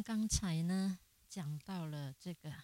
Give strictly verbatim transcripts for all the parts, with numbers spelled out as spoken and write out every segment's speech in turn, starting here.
们刚才呢讲到了这个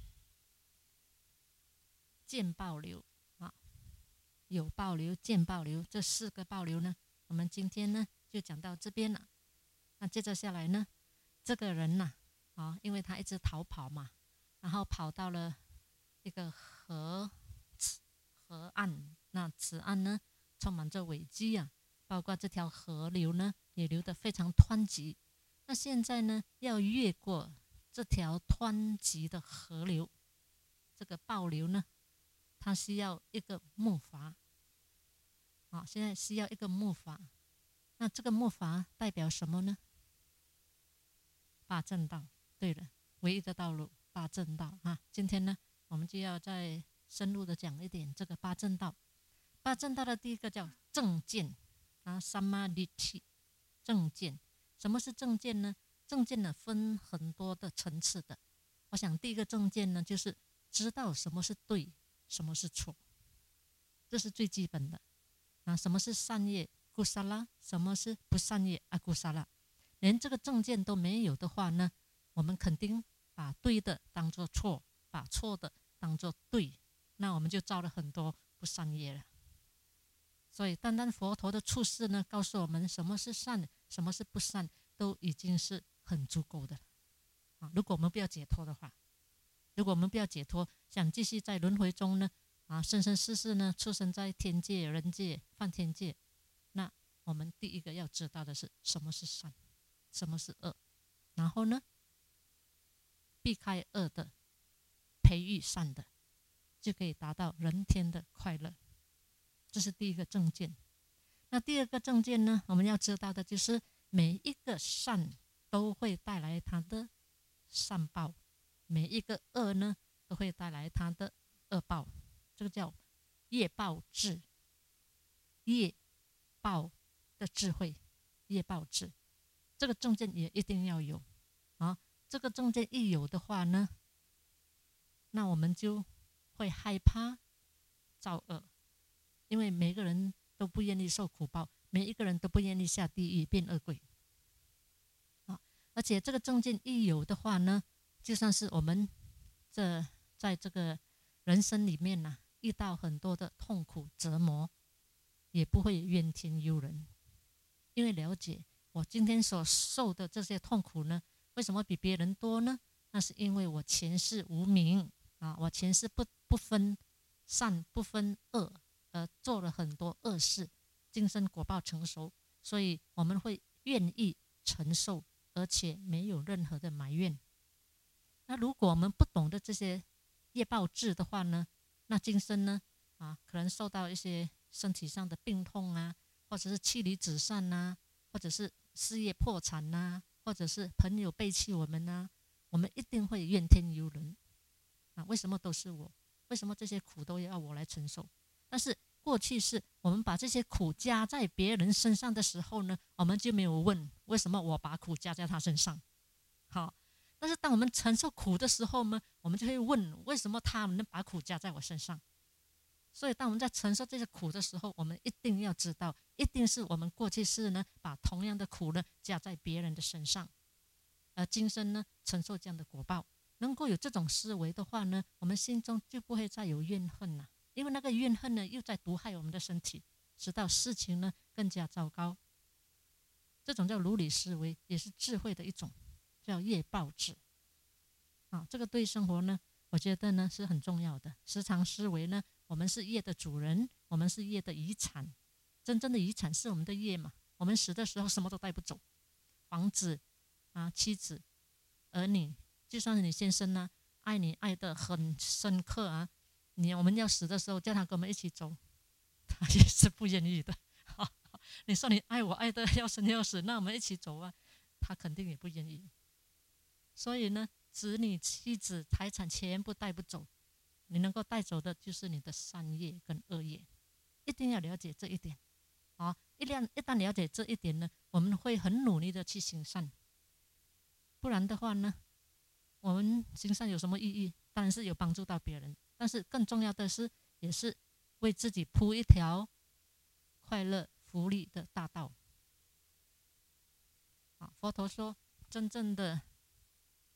见报流啊，有报流、见报流这四个报流呢，我们今天呢就讲到这边了。那接着下来呢，这个人呐、啊，啊，因为他一直逃跑嘛，然后跑到了一个河河岸，那此岸呢充满着危机啊，包括这条河流呢也流得非常湍急。那现在呢要越过这条湍急的河流，这个暴流呢，它需要一个木筏啊，现在需要一个木筏。那这个木筏代表什么呢？八正道。对了，唯一的道路八正道啊。今天呢，我们就要再深入的讲一点这个八正道。八正道的第一个叫正见啊 ，samadhi， 正见。什么是正见呢？正见呢分很多的层次的。我想第一个正见呢，就是知道什么是对，什么是错，这是最基本的啊。什么是善业กุศล，什么是不善业阿กุศล，连这个正见都没有的话呢，我们肯定把对的当作错，把错的当作对，那我们就造了很多不善业了。所以单单佛陀的处世呢，告诉我们什么是善，什么是不善，都已经是很足够的了啊。如果我们不要解脱的话，如果我们不要解脱，想继续在轮回中呢，啊，生生世世呢，出生在天界、人界、梵天界，那我们第一个要知道的是什么是善，什么是恶，然后呢，避开恶的，培育善的，就可以达到人天的快乐。这是第一个正见。那第二个正见呢，我们要知道的就是每一个善都会带来它的善报，每一个恶呢都会带来它的恶报。这个叫业报智，业报的智慧，业报智，这个正见也一定要有啊。这个正见一有的话呢，那我们就会害怕造恶，因为每个人都不愿意受苦报，每一个人都不愿意下地狱变恶鬼啊。而且这个正见一有的话呢，就算是我们这在这个人生里面呢、啊，遇到很多的痛苦折磨，也不会怨天尤人，因为了解我今天所受的这些痛苦呢，为什么比别人多呢？那是因为我前世无明啊，我前世不不分善不分恶，呃，做了很多恶事，今生果报成熟，所以我们会愿意承受，而且没有任何的埋怨。那如果我们不懂得这些业报智的话呢，那今生呢啊，可能受到一些身体上的病痛啊，或者是妻离子散啊，或者是事业破产啊，或者是朋友背弃我们啊，我们一定会怨天尤人啊！为什么都是我？为什么这些苦都要我来承受？但是过去是我们把这些苦加在别人身上的时候呢，我们就没有问为什么我把苦加在他身上。好，但是当我们承受苦的时候呢，我们就会问为什么他们能把苦加在我身上。所以当我们在承受这些苦的时候，我们一定要知道，一定是我们过去世呢把同样的苦呢加在别人的身上，而今生呢承受这样的果报。能够有这种思维的话呢，我们心中就不会再有怨恨了，因为那个怨恨呢又在毒害我们的身体，使到事情呢更加糟糕。这种叫如理思维，也是智慧的一种，叫业报智啊。这个对生活呢，我觉得呢是很重要的。时常思维呢，我们是业的主人，我们是业的遗产。真正的遗产是我们的业嘛？我们死的时候什么都带不走，房子啊、妻子、儿女，就算是你先生呢、啊，爱你爱得很深刻啊，你我们要死的时候叫他跟我们一起走，他也是不愿意的。你说你爱我爱得要生要死，那我们一起走啊，他肯定也不愿意。所以呢，子女、妻子、财产全部带不走，你能够带走的就是你的善业跟恶业，一定要了解这一点啊！一旦一旦了解这一点呢，我们会很努力的去行善。不然的话呢，我们行善有什么意义？当然是有帮助到别人，但是更重要的是，也是为自己铺一条快乐福利的大道。啊，佛陀说，真正的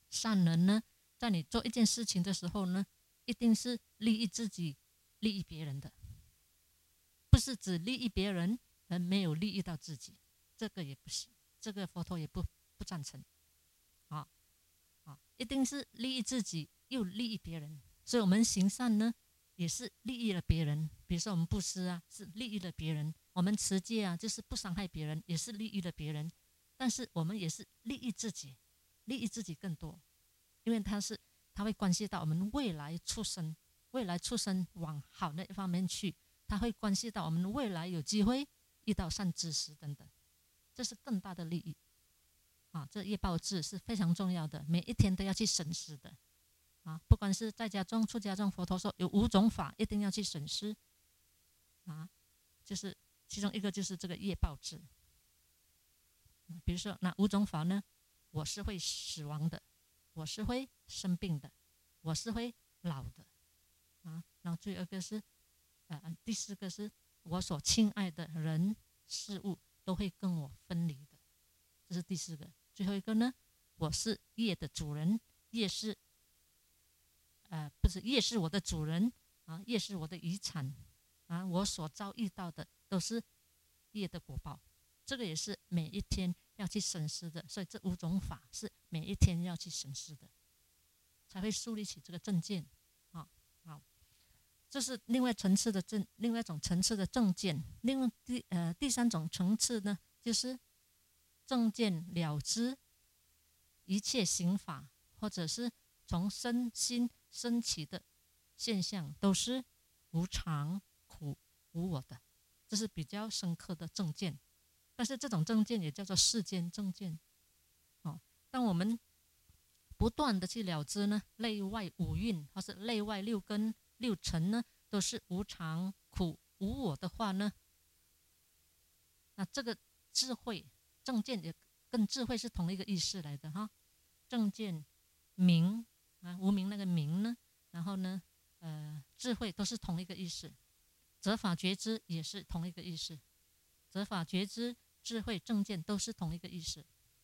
善人呢，在你做一件事情的时候呢，一定是利益自己、利益别人的，不是只利益别人而没有利益到自己，这个也不行，这个佛陀也不不赞成。啊啊，一定是利益自己又利益别人，所以我们行善呢，也是利益了别人。比如说我们布施啊，是利益了别人；我们持戒啊，就是不伤害别人，也是利益了别人。但是我们也是利益自己，利益自己更多，因为它是它会关系到我们未来出生，未来出生往好那一方面去，它会关系到我们未来有机会遇到善知识等等，这是更大的利益啊！这业报制是非常重要的，每一天都要去审视的啊！不管是在家中、出家中，佛陀说有五种法一定要去审视啊，就是其中一个就是这个业报制。比如说哪五种法呢？我是会死亡的，我是会生病的，我是会老的啊。然后最后一个是，呃，第四个是我所亲爱的人事物都会跟我分离的，这是第四个。最后一个呢，我是业的主人，业是，呃，不是业是我的主人啊，业是我的遗产啊，我所遭遇到的都是业的果报。这个也是每一天要去审视的，所以这五种法是每一天要去审视的，才会树立起这个正见啊。好，这是另外层次的正，另外一种层次的正见。另外第呃第三种层次呢，就是正见了知一切行法，或者是从身心升起的现象，都是无常、苦、无我的，这是比较深刻的正见。但是这种正见也叫做世间正见。哦，当我们不断的去了知呢，内外五蕴或是内外六根六尘呢，都是无常、苦、无我的话呢，那这个智慧正见也跟智慧是同一个意思来的哈。正见明啊，无明那个明呢，然后呢，呃，智慧都是同一个意思。责法觉知也是同一个意思，责法觉知、智慧、正见都是同一个意思。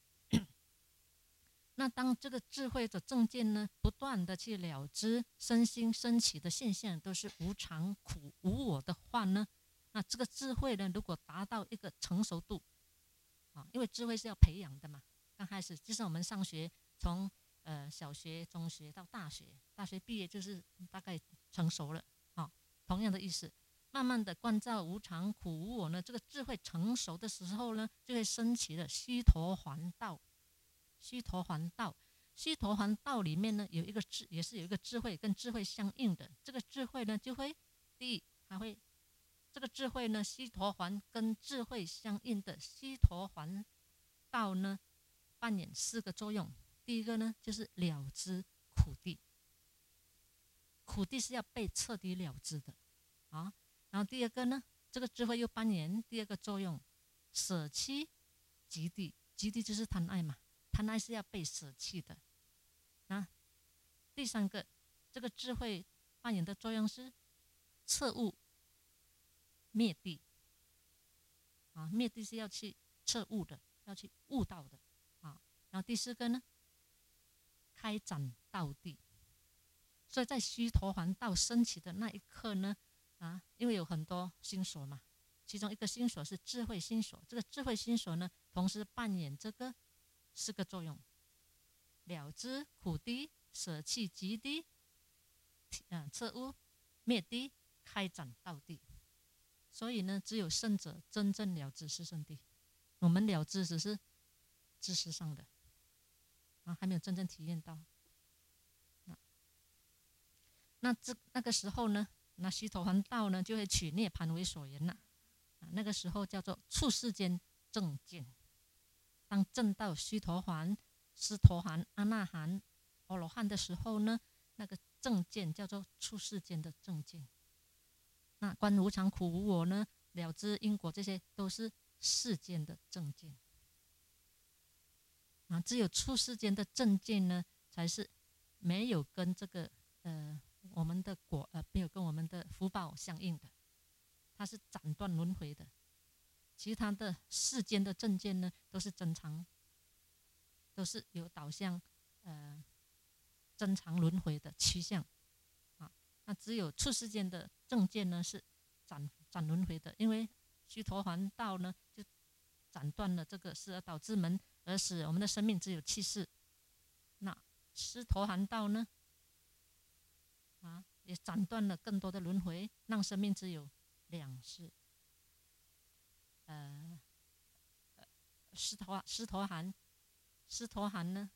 那当这个智慧的正见呢，不断的去了知身心升起的现象都是无常、苦、无我的话呢，那这个智慧呢，如果达到一个成熟度啊，因为智慧是要培养的嘛。刚开始就是我们上学，从呃小学、中学到大学，大学毕业就是大概成熟了啊，同样的意思。慢慢的关照无常、苦、无我呢，这个智慧成熟的时候呢，就会升起了须陀洹道。须陀洹道，须陀洹道里面呢，有一个智，也是有一个智慧跟智慧相应的。这个智慧呢，就会第一，它会这个智慧呢，须陀洹跟智慧相应的须陀洹道呢，扮演四个作用。第一个呢，就是了知苦谛，苦谛是要被彻底了知的啊。然后第二个呢，这个智慧又扮演第二个作用，舍弃极谛，极谛就是贪爱嘛。贪爱是要被舍弃的啊。第三个，这个智慧扮演的作用是彻悟灭谛啊，灭谛是要去彻悟的，要去悟道的啊。然后第四个呢，开展道谛。所以在须陀洹道升起的那一刻呢，啊，因为有很多心所嘛，其中一个心所是智慧心所，这个智慧心所呢，同时扮演这个四个作用：了知苦谛、舍弃极谛、啊彻悟灭谛、开展道谛。所以呢，只有圣者真正了知是圣谛，我们了知只是知识上的啊，还没有真正体验到。啊、那这那个时候呢，那须陀洹道呢，就会取涅槃为所缘了。啊，那个时候叫做处世间正见。当证到须陀洹、斯陀含、阿那含、阿罗汉的时候呢，那个正见叫做处世间的正见。那观无常、苦、无我呢，了知因果，这些都是世间的正见。啊，只有处世间的正见呢，才是没有跟这个呃我们的果呃没有跟我们的福报相应的，它是斩断轮回的。其他的世间的正见呢，都是增长，都是有导向呃增长轮回的趋向啊。那只有出世间的正见呢是斩斩轮回的，因为须陀洹道呢就斩断了这个十二导致门，而使我们的生命只有七世。那尸陀含道呢，啊，也斩断了更多的轮回，让生命只有两世。呃，尸陀尸陀含，尸陀含呢，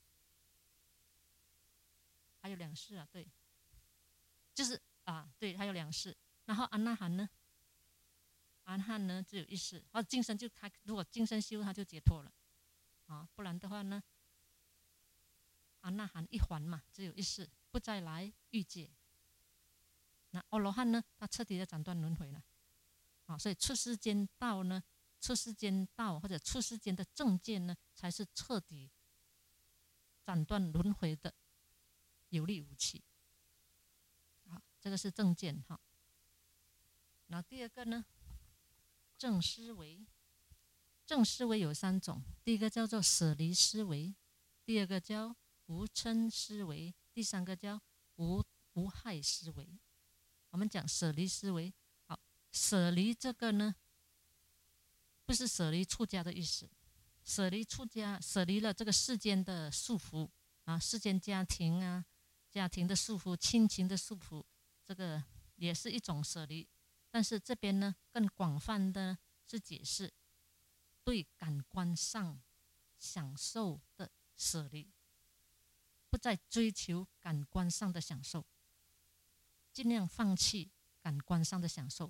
还有两世啊，对，就是啊，对，还有两世。然后阿那含呢，阿那含呢只有一世，或者今生就他如果今生修他就解脱了，啊，不然的话呢，阿那含一还嘛，只有一世，不再来欲界。那阿罗汉呢，他彻底的斩断轮回了，啊，所以出世间道呢，出世间道或者出世间的正见呢，才是彻底斩断轮回的有力武器。好，这个是正见哈。然后第二个呢，正思维。正思维有三种，第一个叫做舍离思维，第二个叫无嗔思维，第三个叫无无害思维。我们讲舍离思维，好，舍离这个呢，不是舍离出家的意思，舍离出家，舍离了这个世间的束缚啊，世间家庭啊，家庭的束缚，亲情的束缚，这个也是一种舍离。但是这边呢，更广泛的是解释对感官上享受的舍离，不再追求感官上的享受，尽量放弃感官上的享受。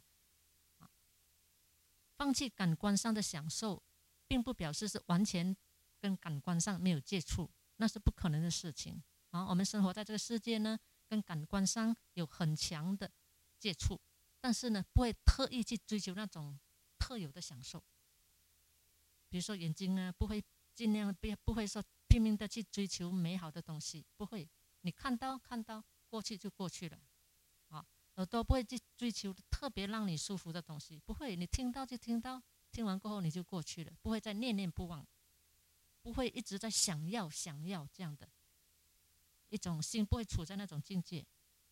放弃感官上的享受，并不表示是完全跟感官上没有接触，那是不可能的事情。啊，我们生活在这个世界呢，跟感官上有很强的接触，但是呢，不会特意去追求那种特有的享受。比如说眼睛呢，不会尽量不不会说拼命的去追求美好的东西，不会。你看到看到过去就过去了，啊，耳朵不会去追求特别让你舒服的东西，不会。你听到就听到，听完过后你就过去了，不会再念念不忘，不会一直在想要想要这样的一种心，不会处在那种境界。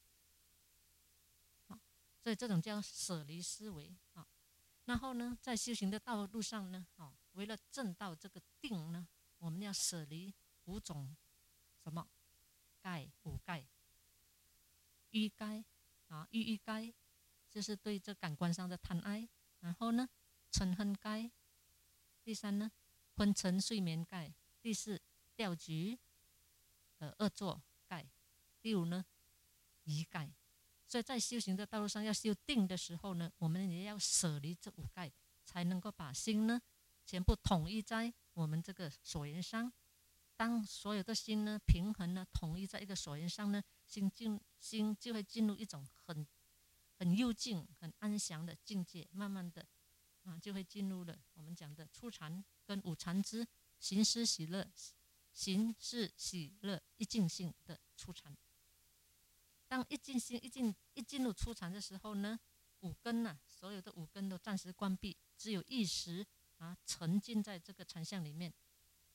啊，所以这种叫舍离思维啊。然后呢，在修行的道路上呢，哦，为了证到这个定呢，我们要舍离五种什么盖五盖，欲盖啊，欲欲盖就是对这感官上的贪爱。然后呢，嗔恨盖，第三呢，昏沉睡眠盖，第四掉举呃恶作盖，第五呢，疑盖。所以在修行的道路上，要修定的时候呢，我们也要舍离这五盖，才能够把心呢全部统一在我们这个所缘上。当所有的心呢平衡呢统一在一个所缘上呢，心进心就会进入一种很很幽静、很安详的境界，慢慢的啊就会进入了我们讲的初禅跟五禅之行施喜乐、行施喜乐一净性的初禅。当一进心一进一进入初禅的时候呢，五根啊，所有的五根都暂时关闭，只有意识啊沉浸在这个禅相里面。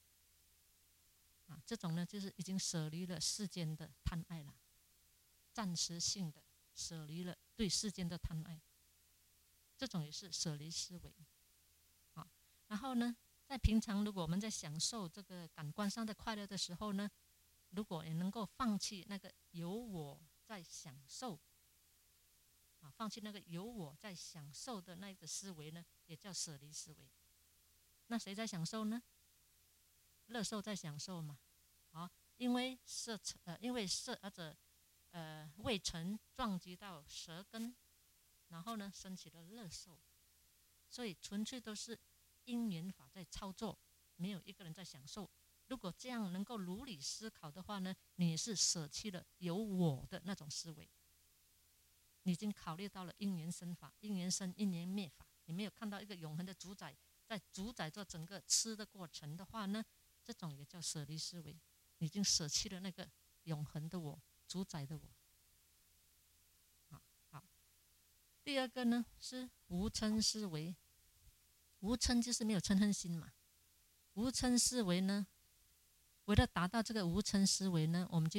啊，这种呢就是已经舍离了世间的贪爱了，暂时性的舍离了对世间的贪爱，这种也是舍离思维。啊，然后呢，在平常如果我们在享受这个感官上的快乐的时候呢，如果也能够放弃那个有我在享受，啊，放弃那个有我在享受的那个思维呢，也叫舍离思维。那谁在享受呢？乐受在享受嘛，啊，因为色呃，因为色或者呃未曾撞击到舌根，然后呢升起了乐受，所以纯粹都是因缘法在操作，没有一个人在享受。如果这样能够如理思考的话呢，你是舍弃了有我的那种思维，你已经考虑到了因缘生法、因缘生、因缘灭法，你没有看到一个永恒的主宰在主宰着整个吃的过程的话呢，这种也叫舍离思维，你已经舍弃了那个永恒的我、主宰的我。好，好。第二个呢是无嗔思维，无嗔就是没有嗔恨心嘛。无嗔思维呢，为了达到这个无嗔思维呢，我们就要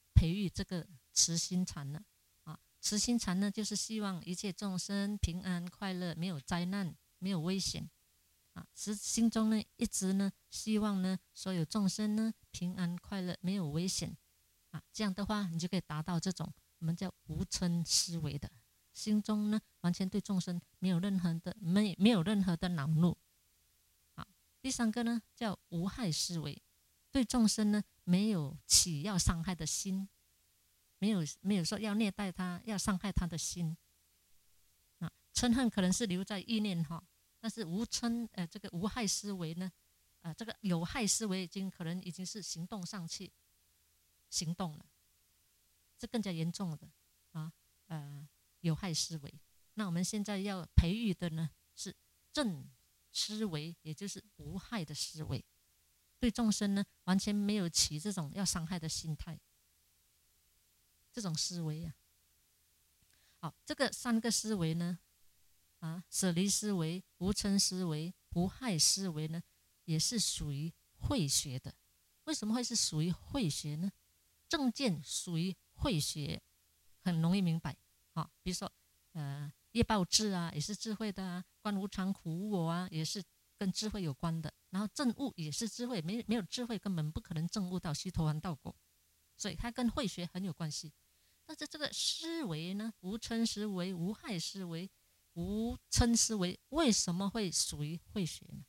培育这个慈心禅了啊。慈心禅呢，就是希望一切众生平安快乐，没有灾难，没有危险啊。是心中呢一直呢希望呢所有众生呢平安快乐，没有危险啊。这样的话，你就可以达到这种我们叫无嗔思维的，心中呢完全对众生没有任何的没没有任何的恼怒。好，第三个呢叫无害思维，对众生呢没有起要伤害的心，没有没有说要虐待他、要伤害他的心。啊，嗔恨可能是留在意念哈，但是无嗔呃这个无害思维呢，呃这个有害思维已经可能已经是行动上去行动了，这更加严重的啊呃有害思维。那我们现在要培育的呢是正思维，也就是无害的思维，对众生呢完全没有起这种要伤害的心态，这种思维啊。好，这个三个思维呢，啊，舍离思维、无嗔思维、无害思维呢，也是属于慧学的。为什么会是属于慧学呢？正见属于慧学，很容易明白。啊，比如说，呃，业报智啊，也是智慧的啊；观无常、苦无我啊，也是跟智慧有关的。然后证悟也是智慧，没没有智慧根本不可能证悟到须陀洹道果，所以它跟慧学很有关系。但是这个思维呢，无嗔思维、无害思维、无嗔思维，为什么会属于慧学呢？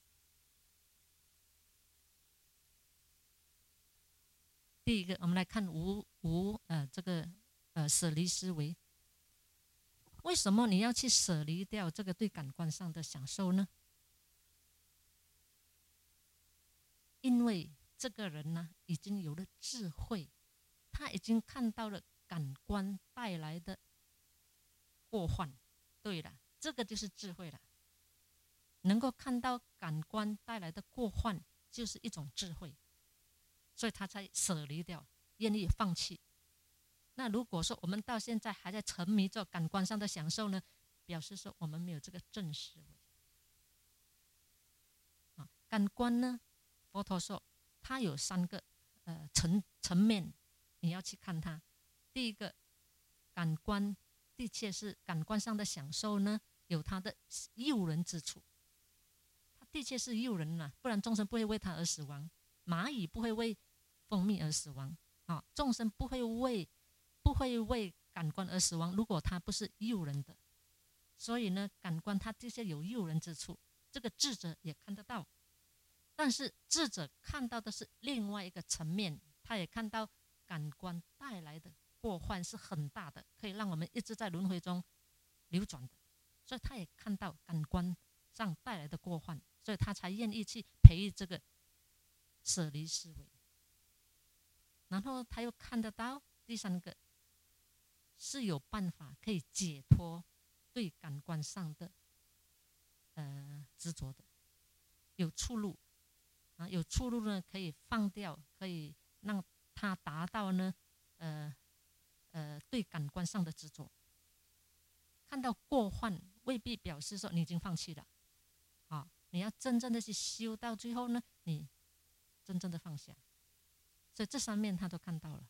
第一个，我们来看无无呃这个呃舍离思维。为什么你要去舍离掉这个对感官上的享受呢？因为这个人呢，已经有了智慧，他已经看到了感官带来的过患。对了，这个就是智慧了。能够看到感官带来的过患，就是一种智慧，所以他才舍离掉，愿意放弃。那如果说我们到现在还在沉迷着感官上的享受呢，表示说我们没有这个正思维。啊，感官呢，佛陀说它有三个呃层层面，你要去看它。第一个，感官的确是感官上的享受呢，有它的诱人之处。它的确是诱人啊，不然众生不会为它而死亡。蚂蚁不会为蜂蜜而死亡啊，众生不会为不会为感官而死亡，如果它不是诱人的。所以呢，感官它的确有诱人之处，这个智者也看得到。但是智者看到的是另外一个层面，他也看到感官带来的过患是很大的，可以让我们一直在轮回中流转的，所以他也看到感官上带来的过患，所以他才愿意去培育这个舍离思维。然后他又看得到第三个是有办法可以解脱对感官上的呃执着的，有出路啊，有出路呢，可以放掉，可以让他达到呢呃呃对感官上的执着。看到过患未必表示说你已经放弃了，啊，你要真正的去修到最后呢，你真正的放下。所以这三面他都看到了，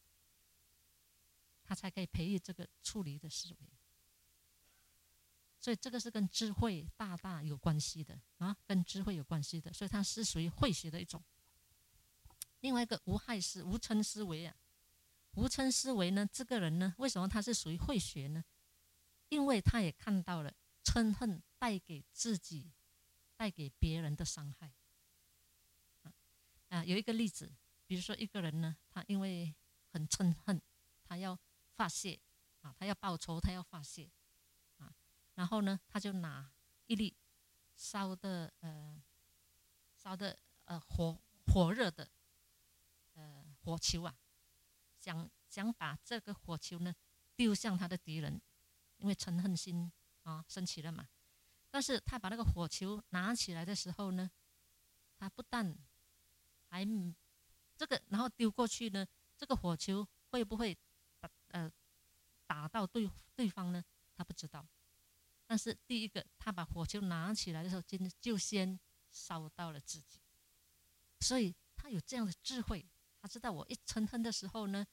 他才可以培育这个处离的思维。所以这个是跟智慧大大有关系的啊，跟智慧有关系的，所以它是属于慧学的一种。另外一个无害思无嗔思维啊，无嗔思维呢，这个人呢，为什么他是属于慧学呢？因为他也看到了嗔恨带给自己、带给别人的伤害。啊，啊有一个例子，比如说一个人呢，他因为很嗔恨，他要发泄啊，他要报仇，他要发泄。然后呢，他就拿一粒烧的呃烧的呃火火热的呃火球啊，想想把这个火球呢丢向他的敌人，因为嗔恨心啊升起了嘛。但是他把那个火球拿起来的时候呢，他不但还这个，然后丢过去呢，这个火球会不会打呃打到对对方呢？他不知道。但是第一个，他把火球拿起来的时候，就先烧到了自己，所以他有这样的智慧，他知道我一嗔恨的时候呢，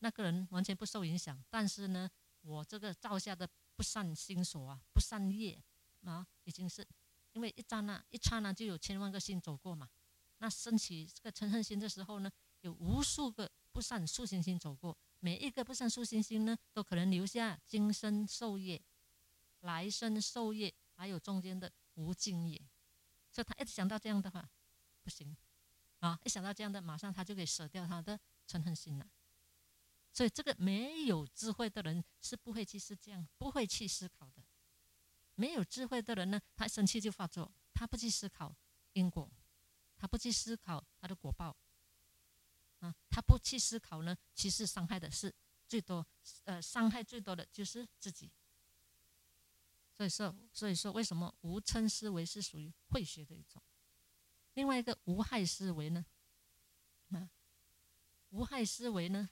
那个人完全不受影响，但是呢，我这个造下的不善心所啊，不善业啊，已经是因为一刹那一刹那就有千万个心走过嘛。那升起这个嗔恨心的时候呢，有无数个不善素行心走过，每一个不善素行心呢，都可能留下今生受业、来生受业，还有中间的无尽业。所以他一直想到这样的话，不行啊！一想到这样的，马上他就可以舍掉他的嗔恨心了。所以这个没有智慧的人是不会去是这样，不会去思考的。没有智慧的人呢，他生气就发作，他不去思考因果，他不去思考他的果报，啊，他不去思考呢，其实伤害的是最多，呃，伤害最多的就是自己。所以说，所以说为什么无嗔思维是属于慧学的一种？另外一个无害思维呢？啊，无害思维呢，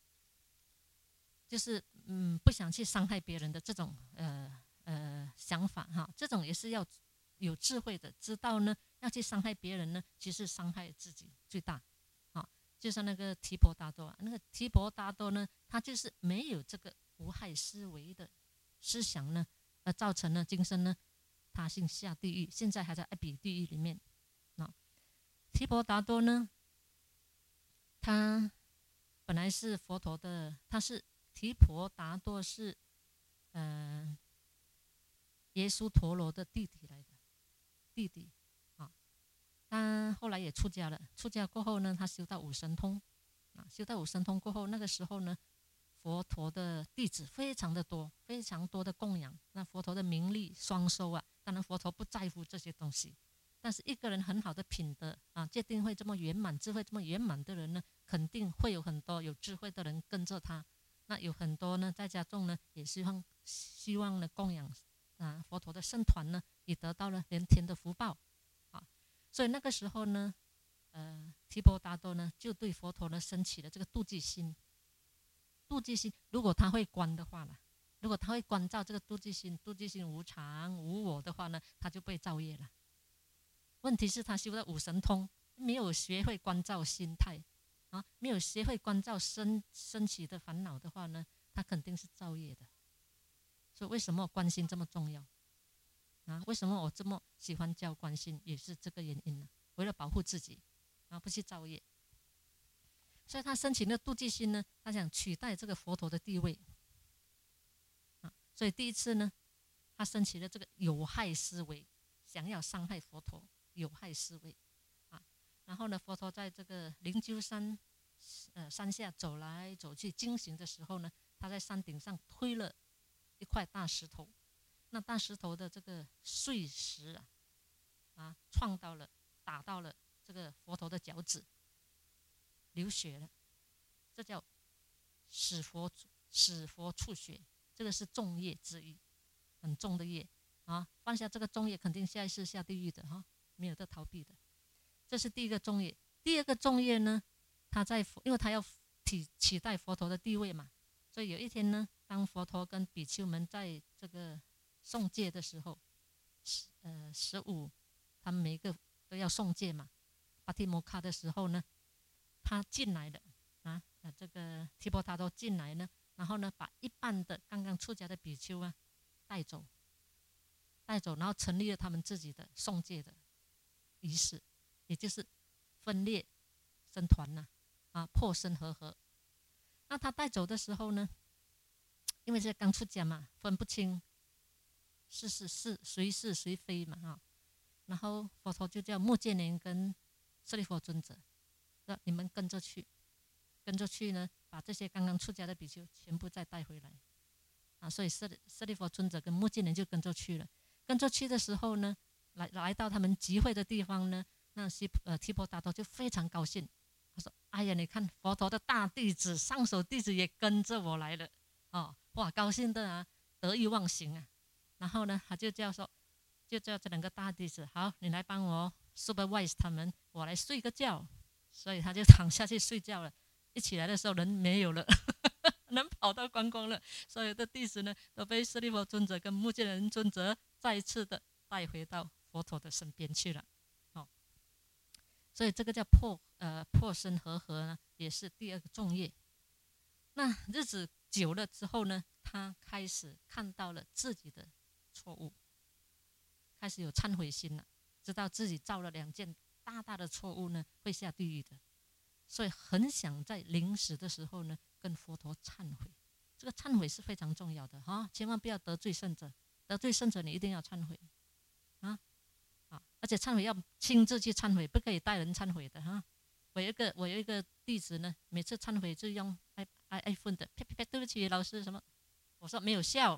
就是嗯不想去伤害别人的这种呃呃想法哈，这种也是要有智慧的，知道呢要去伤害别人呢，其实伤害自己最大。啊，就像那个提婆达多啊，那个提婆达多呢，他就是没有这个无害思维的思想呢，而造成了今生呢他性下地狱，现在还在阿鼻地狱里面。啊，提婆达多呢，他本来是佛陀的，他是提婆达多是呃耶稣陀罗的弟弟来的，弟弟啊，他后来也出家了。出家过后呢，他修到五神通啊，修到五神通过后，那个时候呢，佛陀的弟子非常的多，非常多的供养，那佛陀的名利双收啊。当然，佛陀不在乎这些东西，但是一个人很好的品德啊，戒定慧这么圆满，智慧这么圆满的人呢，肯定会有很多有智慧的人跟着他。那有很多呢，在家中呢，也希望希望呢供养啊佛陀的僧团呢，也得到了连天的福报啊。所以那个时候呢，呃，提婆达多呢，就对佛陀呢升起了这个妒忌心。妒忌心，如果他会观的话呢，如果他会关照这个妒忌心，妒忌心无常无我的话呢，他就不会造业了。问题是，他修的五神通，没有学会关照心态啊，没有学会关照升升起的烦恼的话呢，他肯定是造业的。所以为什么观心这么重要啊？为什么我这么喜欢教观心，也是这个原因呢？为了保护自己啊，不去造业。所以他升起的妒忌心呢，他想取代这个佛陀的地位啊。所以第一次呢，他升起了这个有害思维，想要伤害佛陀，有害思维啊。然后呢，佛陀在这个灵鹫山呃山下走来走去经行的时候呢，他在山顶上推了一块大石头，那大石头的这个碎石啊，啊撞到了，打到了这个佛陀的脚趾，流血了，这叫使佛使佛触血，这个是重业之一，很重的业啊！犯下这个重业，肯定下一世下地狱的哈、啊，没有得逃避的。这是第一个重业。第二个重业呢，他在因为他要取取代佛陀的地位嘛，所以有一天呢，当佛陀跟比丘们在这个诵戒的时候，呃十五，他们每一个都要诵戒嘛，巴提摩卡的时候呢，他进来了啊，呃，这个提婆达多进来呢，然后呢，把一半的刚刚出家的比丘啊带走，带走，然后成立了他们自己的诵戒的仪式，也就是分裂僧团呐、啊，啊，破僧合合。那他带走的时候呢，因为这刚出家嘛，分不清是是是谁是谁非嘛哈，然后佛陀就叫目犍连跟舍利弗尊者，说你们跟着去，跟着去呢，把这些刚刚出家的比丘全部再带回来啊。所以舍舍利弗尊者跟目犍连就跟着去了。跟着去的时候呢，来来到他们集会的地方呢，那西呃提婆达多就非常高兴，他说：“哎呀，你看佛陀的大弟子、上首弟子也跟着我来了，哦，哇，高兴的啊，得意忘形啊。”然后呢，他就叫说，就叫这两个大弟子，好，你来帮我 supervise 他们，我来睡个觉。所以他就躺下去睡觉了。一起来的时候人没有了，人跑到光光了。所有的弟子呢，都被舍利弗尊者跟目犍连尊者再一次的带回到佛陀的身边去了。哦，所以这个叫破呃破僧合合呢，也是第二个重业。 那日子久了之后呢，他开始看到了自己的错误，开始有忏悔心了，知道自己造了两件大大的错误呢，会下地狱的，所以很想在临死的时候呢，跟佛陀忏悔。这个忏悔是非常重要的哈，千万不要得罪圣者，得罪圣者你一定要忏悔啊啊！而且忏悔要亲自去忏悔，不可以带人忏悔的哈。我有一个我有一个弟子呢，每次忏悔就用 i i iPhone 的，啪啪啪，对不起老师什么，我说没有效，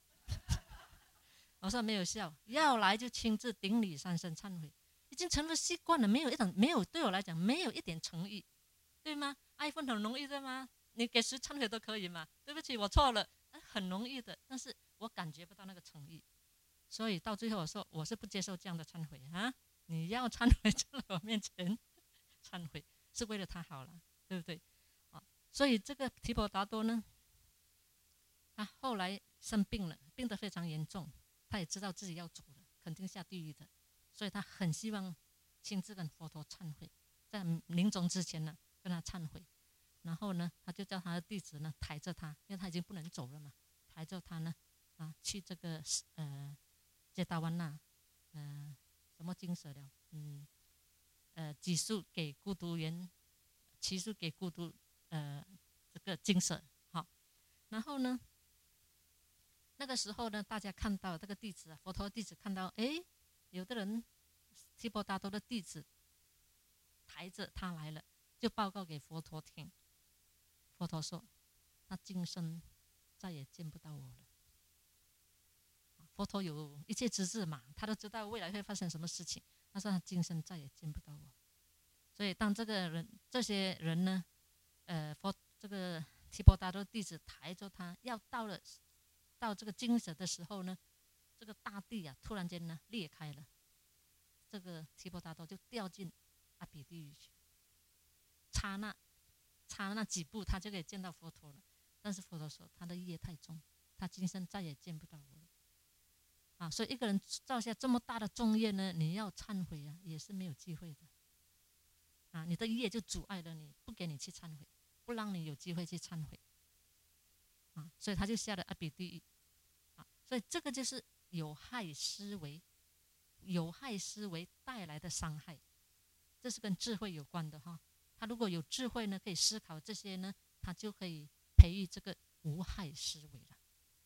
我说没有效，要来就亲自顶礼三声忏悔，已经成了习惯了，没有一点没有对我来讲没有一点诚意，对吗 ？iPhone 很容易的吗？你给谁忏悔都可以嘛，对不起我错了，很容易的，但是我感觉不到那个诚意，所以到最后我说我是不接受这样的忏悔啊！你要忏悔就在我面前忏悔，是为了他好了，对不对？啊，所以这个提婆达多呢，他后来生病了，病得非常严重，他也知道自己要走了，肯定下地狱的，所以他很希望亲自跟佛陀忏悔，在临终之前呢，跟他忏悔。然后呢，他就叫他的弟子呢抬着他，因为他已经不能走了嘛，抬着他呢，啊，去这个呃，杰达湾那，呃，什么经舍了，嗯，呃，几数给孤独园，七数给孤独，呃，这个经舍，好，然后呢，那个时候呢，大家看到这个弟子啊，佛陀弟子看到，哎，有的人提婆达多的弟子抬着他来了，就报告给佛陀听。佛陀说：“他今生再也见不到我了。”佛陀有一切知识嘛，他都知道未来会发生什么事情。他说他今生再也见不到我。所以当这个人、这些人呢，呃，佛这个提婆达多弟子抬着他，要到了到这个精舍的时候呢，这个大地啊，突然间呢裂开了，这个提婆达多就掉进阿鼻地狱去，刹那。差那几步，他就可以见到佛陀了。但是佛陀说，他的业太重，他今生再也见不到我了。啊，所以一个人造下这么大的重业呢，你要忏悔啊，也是没有机会的。啊，你的业就阻碍了你，不给你去忏悔，不让你有机会去忏悔。啊，所以他就下了阿鼻地狱。啊，所以这个就是有害思维，有害思维带来的伤害，这是跟智慧有关的哈。他如果有智慧呢，可以思考这些呢，他就可以培育这个无害思维了。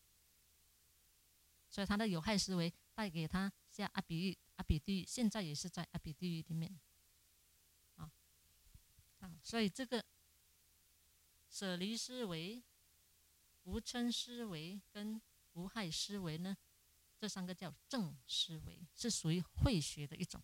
所以他的有害思维带给他下阿鼻狱、阿鼻地狱，现在也是在阿鼻地狱里面。啊，啊，所以这个舍离思维、无嗔思维跟无害思维呢，这三个叫正思维，是属于慧学的一种。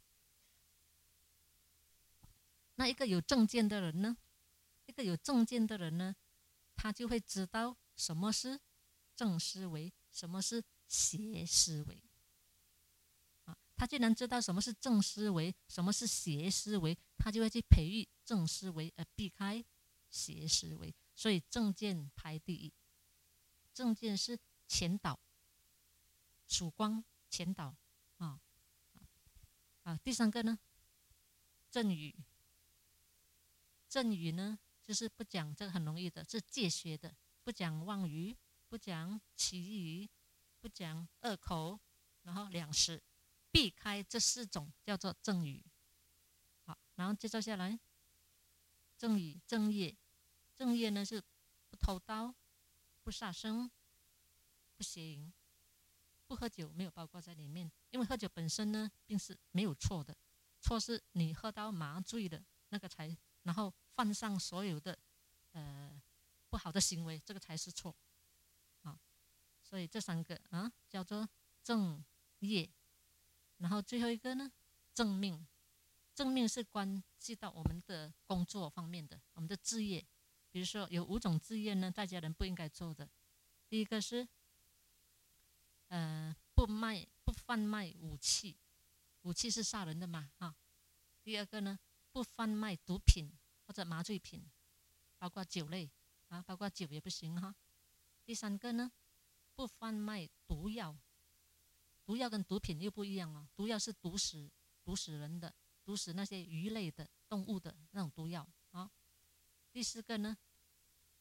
那一个有正见的人呢，一个有正见的人呢，他就会知道什么是正思维，什么是邪思维。啊，他既然知道什么是正思维，什么是邪思维，他就会去培育正思维，而避开邪思维。所以正见排第一，正见是前导，曙光前导啊啊。第三个呢，正语。正语呢，就是不讲这个很容易的，是戒学的，不讲妄语，不讲绮语，不讲恶口，然后两识，避开这四种叫做正语。好，然后接着下来，正语正业，正业呢是不偷盗，不杀生，不邪淫，不喝酒，没有包括在里面，因为喝酒本身呢并是没有错的，错是你喝到麻醉了那个才。然后犯上所有的呃不好的行为，这个才是错啊。所以这三个啊叫做正业，然后最后一个呢正命。正命是关系到我们的工作方面的，我们的志业。比如说有五种志业呢，在家人不应该做的。第一个是呃不卖不贩卖武器，武器是杀人的嘛啊。第二个呢，不贩卖毒品或者麻醉品，包括酒类啊，包括酒也不行哈。第三个呢，不贩卖毒药，毒药跟毒品又不一样哦。毒药是毒死毒死人的，毒死那些鱼类的动物的那种毒药啊。第四个呢，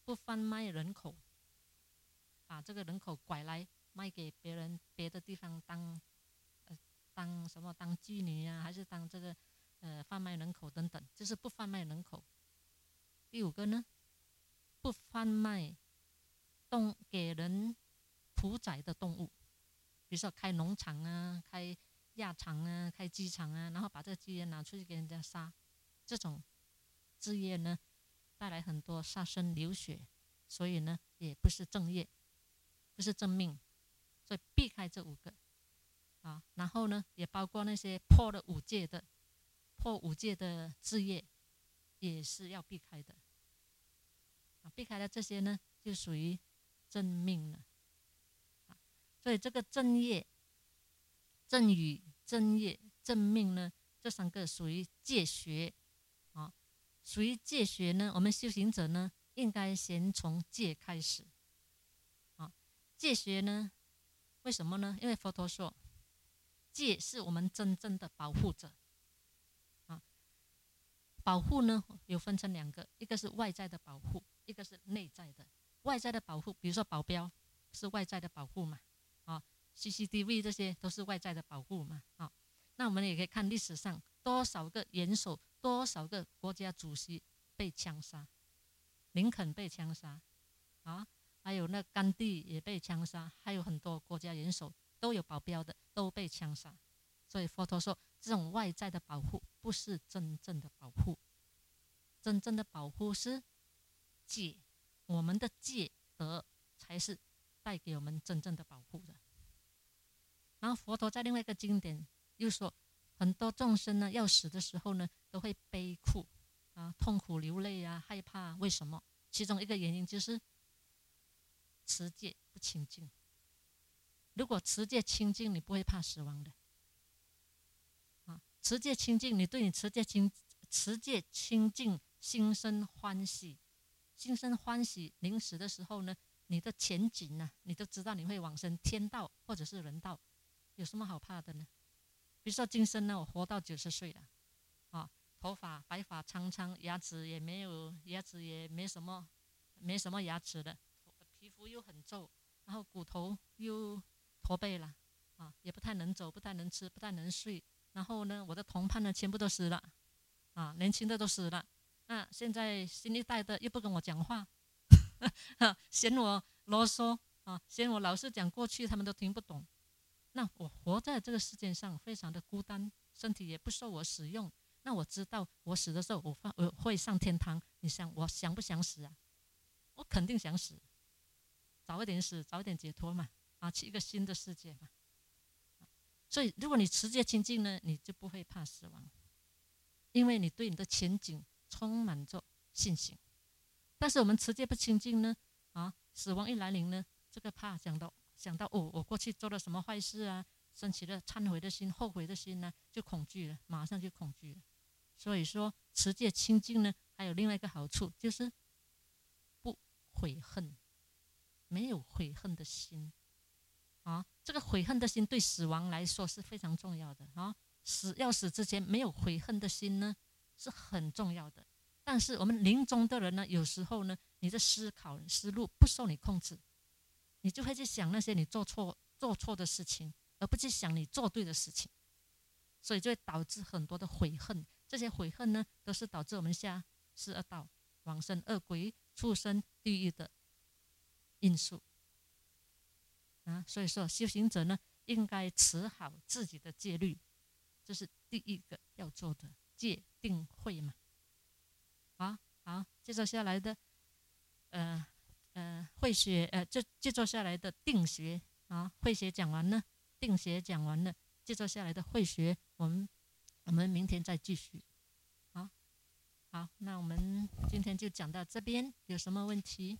不贩卖人口，把这个人口拐来卖给别人别的地方当呃当什么当妓女啊，还是当这个呃贩卖人口等等，就是不贩卖人口。第五个呢，不贩卖动给人屠宰的动物，比如说开农场啊、开鸭场啊、开鸡场啊，然后把这个鸡拿出去给人家杀，这种职业呢带来很多杀生流血，所以呢也不是正业，不是正命，所以避开这五个啊。然后呢也包括那些破了五戒的破五戒的职业，也是要避开的啊。避开了这些呢，就属于正命了啊。所以这个正业、正语、正业、正命呢，这三个属于戒学啊。属于戒学呢，我们修行者呢，应该先从戒开始啊。戒学呢，为什么呢？因为佛陀说，戒是我们真正的保护者啊。保护呢，有分成两个，一个是外在的保护，一个是内在的。外在的保护，比如说保镖是外在的保护嘛，啊 ，C C T V 这些都是外在的保护嘛，啊。那我们也可以看历史上多少个元首，多少个国家主席被枪杀，林肯被枪杀，啊，还有那甘地也被枪杀，还有很多国家元首都有保镖的，都被枪杀。所以佛陀说，这种外在的保护不是真正的保护，真正的保护是戒，我们的戒德才是带给我们真正的保护的。然后佛陀在另外一个经典又说，很多众生呢要死的时候呢，都会悲哭啊，痛苦流泪啊，害怕。为什么？其中一个原因就是持戒不清净。如果持戒清净，你不会怕死亡的啊。持戒清净，你对你持戒清持戒清净，心生欢喜，心生欢喜。临死的时候呢，你的前景呢，你都知道你会往生天道或者是人道，有什么好怕的呢？比如说今生呢，我活到九十岁了，啊，头发白发苍苍，牙齿也没有，牙齿也没什么，没什么牙齿的，皮肤又很皱，然后骨头又驼背了，啊，也不太能走，不太能吃，不太能睡。然后呢，我的同伴呢，全部都死了，啊，年轻的都死了。那现在新一代的又不跟我讲话，嫌我啰嗦啊，嫌我老是讲过去，他们都听不懂。那我活在这个世界上非常的孤单，身体也不受我使用。那我知道我死的时候我我会上天堂，你想我想不想死啊？我肯定想死，早一点死，早一点解脱嘛，啊，去一个新的世界嘛。所以如果你持戒清净呢，你就不会怕死亡，因为你对你的前景充满着信心。但是我们持戒不清净呢，啊，死亡一来临呢，这个怕想到想到哦，我过去做了什么坏事啊，升起了忏悔的心、后悔的心呢、啊，就恐惧了，马上就恐惧了。所以说持戒清净呢，还有另外一个好处，就是不悔恨，没有悔恨的心啊。这个悔恨的心对死亡来说是非常重要的啊。死要死之前没有悔恨的心呢，是很重要的。但是我们临终的人呢，有时候呢，你的思考思路不受你控制，你就会去想那些你做错做错的事情，而不去想你做对的事情，所以就会导致很多的悔恨。这些悔恨呢，都是导致我们下十二道、往生恶鬼、畜生、地狱的因素啊。所以说，修行者呢，应该持好自己的戒律，这是第一个要做的戒定慧嘛。好，好，接着下来的，呃呃，慧学，呃，这接着下来的定学啊，慧学讲完了，定学讲完了，接着下来的慧学，我们我们明天再继续。好，好，那我们今天就讲到这边，有什么问题？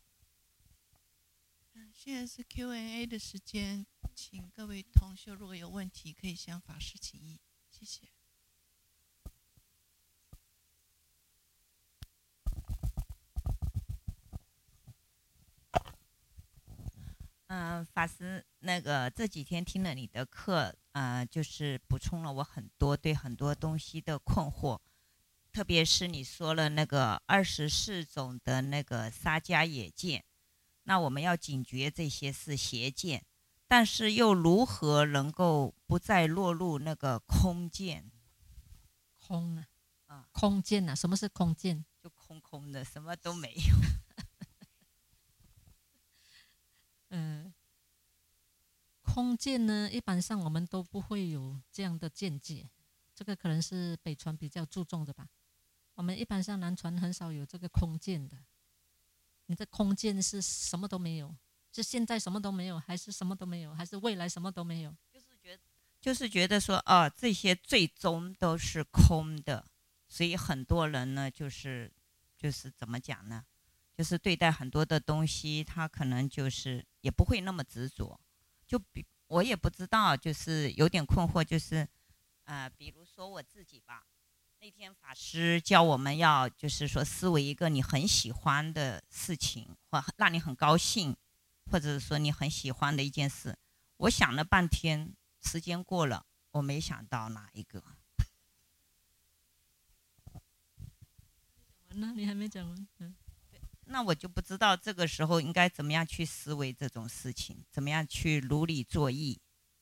嗯，现在是 Q and A 的时间，请各位同修如果有问题，可以向法师请益，谢谢。 嗯、呃，法师，那个这几天听了你的课，呃，就是补充了我很多对很多东西的困惑。 特别是你说了那个二十四种的那个沙迦野见，那我们要警觉这些是邪见，但是又如何能够不再落入那个空见？ 空啊， 啊， 空见啊，什么是空见？ 就空空的，什么都没有。 嗯、呃，空见呢，一般上我们都不会有这样的见解，这个可能是北传比较注重的吧。我们一般上南传很少有这个空见的。你的空见是什么都没有？是现在什么都没有，还是什么都没有，还是未来什么都没有？ 就是觉得，就是觉得说，哦，这些最终都是空的，所以很多人呢，就是就是怎么讲呢？就是对待很多的东西，他可能就是也不会那么执着。就比我也不知道，就是有点困惑，就是呃，比如说我自己吧。那天法师教我们要，就是说思维一个你很喜欢的事情，或让你很高兴，或者说你很喜欢的一件事。我想了半天，时间过了，我没想到哪一个。 完了，你还没讲完。嗯， 那我就不知道这个时候应该怎么样去思维这种事情，怎么样去如理作意。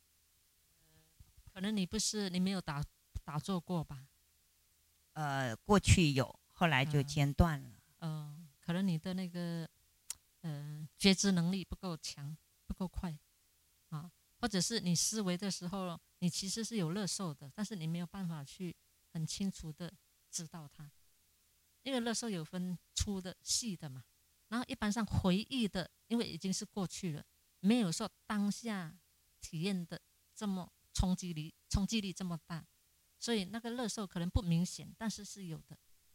可能你不是你没有打打坐过吧？ 呃，过去有，后来就间断了。 嗯、呃，可能你的那个呃觉知能力不够强，不够快啊，或者是你思维的时候，你其实是有乐受的，但是你没有办法去很清楚的知道它，因为乐受有分粗的、细的嘛。然后一般上回忆的，因为已经是过去了，没有说当下体验的这么冲击力，冲击力这么大。所以那个乐受可能不明显，但是是有的，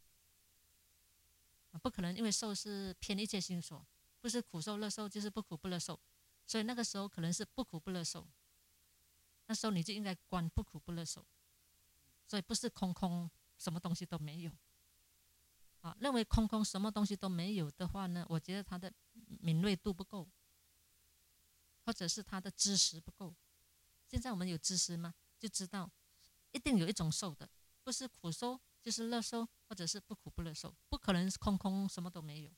不可能，因为受是偏一切心所，不是苦受乐受就是不苦不乐受，所以那个时候可能是不苦不乐受，那时候你就应该观不苦不乐受，所以不是空空什么东西都没有。啊，认为空空什么东西都没有的话呢，我觉得他的敏锐度不够，或者是他的知识不够。现在我们有知识吗？就知道一定有一种受的，不是苦受就是乐受，或者是不苦不乐受，不可能是空空什么都没有。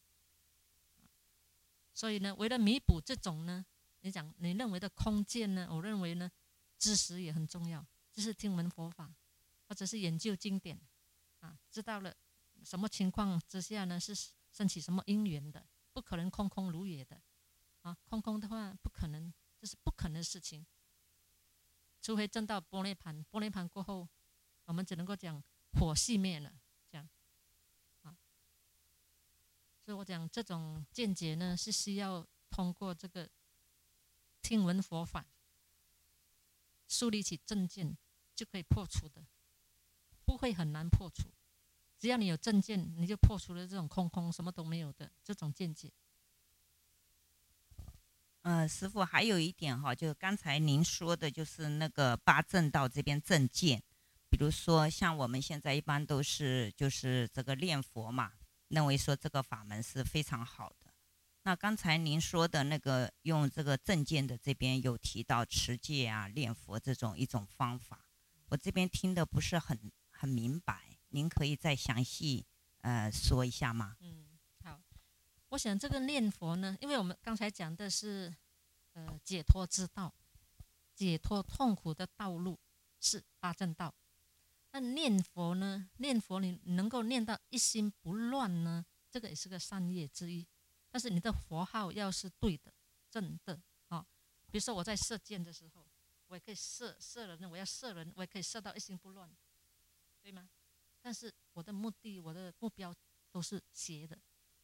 所以呢，为了弥补这种呢，你讲你认为的空见呢，我认为呢，知识也很重要，就是听闻佛法，或者是研究经典啊，知道了什么情况之下呢是升起什么因缘的，不可能空空如也的啊，空空的话不可能，这是不可能的事情。除非证到般涅盘，般涅盘过后，我们只能够讲火熄灭了，这样啊。所以我讲这种见解呢，是需要通过这个听闻佛法，树立起正见，就可以破除的，不会很难破除。只要你有正见，你就破除了这种空空什么都没有的这种见解。 呃，师父还有一点哈，就刚才您说的，就是那个八正道这边正见，比如说像我们现在一般都是就是这个念佛嘛，认为说这个法门是非常好的。那刚才您说的那个用这个正见的这边有提到持戒啊、念佛这种一种方法，我这边听的不是很很明白，您可以再详细呃说一下吗？ 嗯，好。我想这个念佛呢，因为我们刚才讲的是，呃，解脱之道，解脱痛苦的道路是八正道。那念佛呢？念佛你能够念到一心不乱呢，这个也是个善业之一。但是你的佛号要是对的、正的啊、哦。比如说我在射箭的时候，我也可以射射人，我要射人，我也可以射到一心不乱，对吗？但是我的目的、我的目标都是邪的。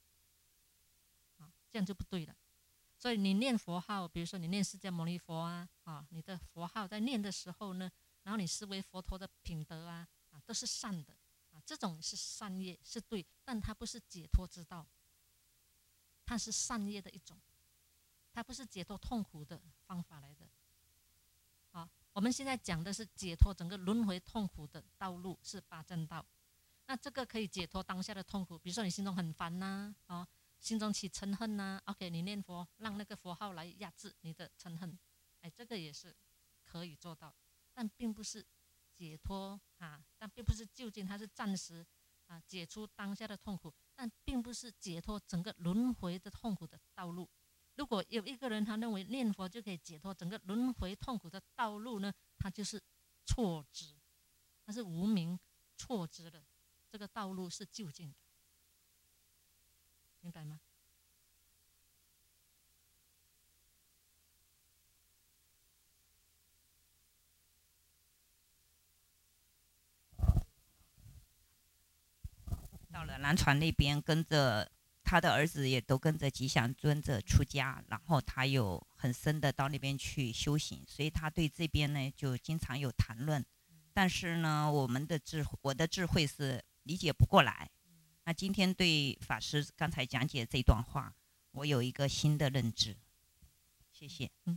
这样就不对了。所以你念佛号，比如说你念释迦牟尼佛啊，啊，你的佛号在念的时候呢，然后你思维佛陀的品德啊，啊，都是善的，啊，这种是善业，是对，但它不是解脱之道，它是善业的一种，它不是解脱痛苦的方法来的。啊，我们现在讲的是解脱整个轮回痛苦的道路是八正道，那这个可以解脱当下的痛苦，比如说你心中很烦呐、啊，啊。心中起嗔恨呐、啊、，OK， 你念佛，让那个佛号来压制你的嗔恨，哎，这个也是可以做到，但并不是解脱啊但并不是究竟，它是暂时啊解除当下的痛苦，但并不是解脱整个轮回的痛苦的道路。如果有一个人他认为念佛就可以解脱整个轮回痛苦的道路呢，他就是错知，他是无明错知的，这个道路是究竟的，明白吗？ 到了南传那边，跟着他的儿子也都跟着吉祥尊者出家，然后他有很深的到那边去修行，所以他对这边呢就经常有谈论。但是呢，我们的智我的智慧是理解不过来。那今天对法师刚才讲解这段话，我有一个新的认知。谢谢。 嗯。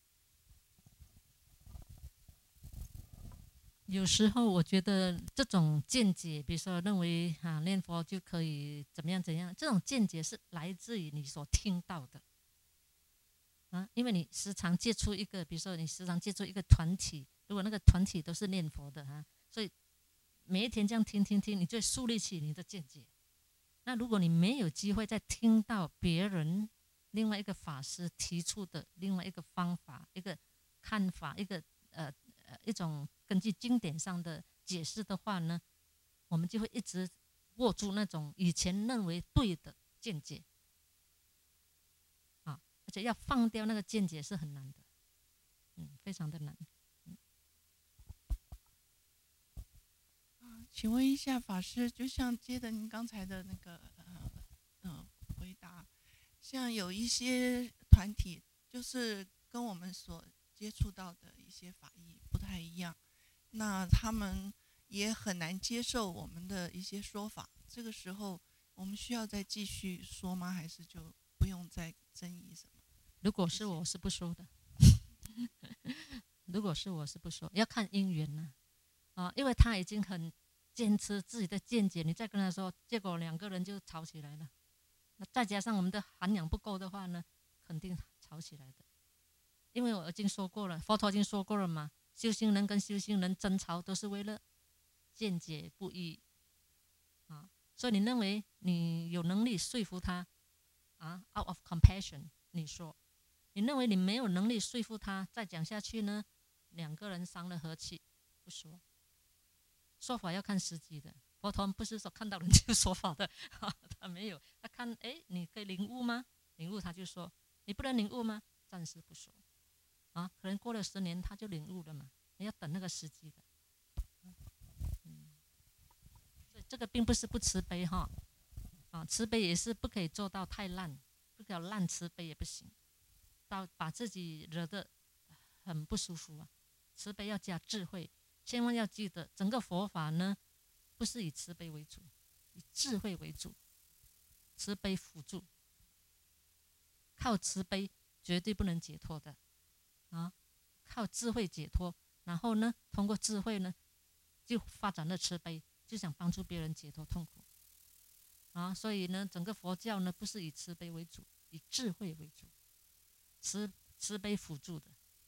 有时候我觉得这种见解，比如说认为啊念佛就可以怎么样怎样，这种见解是来自于你所听到的啊，因为你时常接触一个，比如说你时常接触一个团体，如果那个团体都是念佛的哈、啊，所以每一天这样听听听，你就会树立起你的见解。那如果你没有机会再听到别人另外一个法师提出的另外一个方法、一个看法、一个呃呃一种根据经典上的解释的话呢，我们就会一直握住那种以前认为对的见解啊，而且要放掉那个见解是很难的，嗯，非常的难。 请问一下法师，就像接着您刚才的那个呃呃回答，像有一些团体就是跟我们所接触到的一些法义不太一样，那他们也很难接受我们的一些说法。这个时候，我们需要再继续说吗？还是就不用再争议什么？ 如果是我是不说的，如果是我是不说，要看因缘呢、啊，啊，因为他已经很坚持自己的见解，你再跟他说，结果两个人就吵起来了。那再加上我们的涵养不够的话呢，肯定吵起来的。因为我已经说过了，佛陀已经说过了嘛，修行人跟修行人争吵都是为了见解不一啊。所以你认为你有能力说服他啊 ，out of compassion， 你说，你认为你没有能力说服他，再讲下去呢，两个人伤了和气，不说。说法要看时机的，佛陀不是说看到人就说法的，他没有，他看，哎，你可以领悟吗？领悟他就说，你不能领悟吗？暂时不说，啊，可能过了十年他就领悟了嘛，你要等那个时机的，嗯，所以这个并不是不慈悲哈，啊，慈悲也是不可以做到太烂，不可以烂慈悲也不行，到把自己惹得很不舒服啊，慈悲要加智慧。千万要记得，整个佛法呢，不是以慈悲为主，以智慧为主，慈悲辅助。靠慈悲绝对不能解脱的，啊，靠智慧解脱。然后呢，通过智慧呢，就发展了慈悲，就想帮助别人解脱痛苦。啊，所以呢，整个佛教呢，不是以慈悲为主，以智慧为主，慈慈悲辅助的。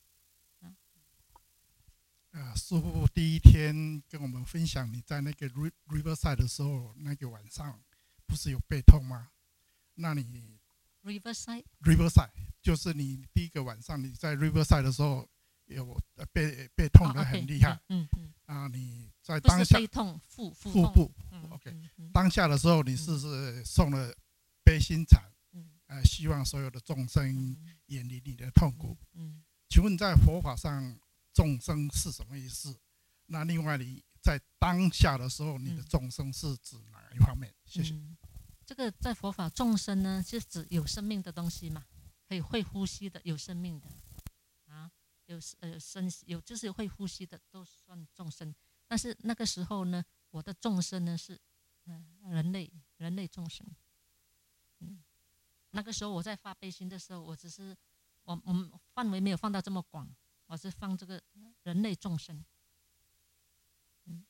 呃，师父第一天跟我们分享，你在那个 Riverside 的时候，那个晚上不是有背痛吗？那你 Riverside Riverside 就是你第一个晚上你在 Riverside 的时候有背背痛得很厉害， 嗯嗯啊，你在当下背痛腹腹腹部 ，OK，当下的时候你是是送了悲心禅，呃，希望所有的众生远离你的痛苦。嗯，请问在佛法上，众生是什么意思？那另外你在当下的时候，你的众生是指哪一方面？谢谢。 嗯、这个在佛法众生呢，是指有生命的东西嘛，可以会呼吸的，有生命的啊，有呃生有就是会呼吸的都算众生。但是那个时候呢，我的众生呢是嗯、呃、人类人类众生。嗯，那个时候我在发悲心的时候，我只是我我们范围没有放到这么广。我是放这个人类众生，嗯，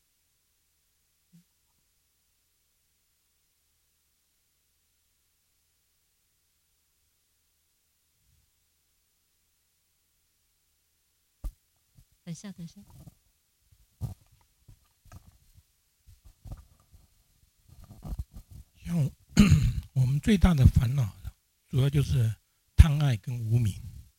等一下，等一下， 最大的烦恼主要就是贪爱跟无明。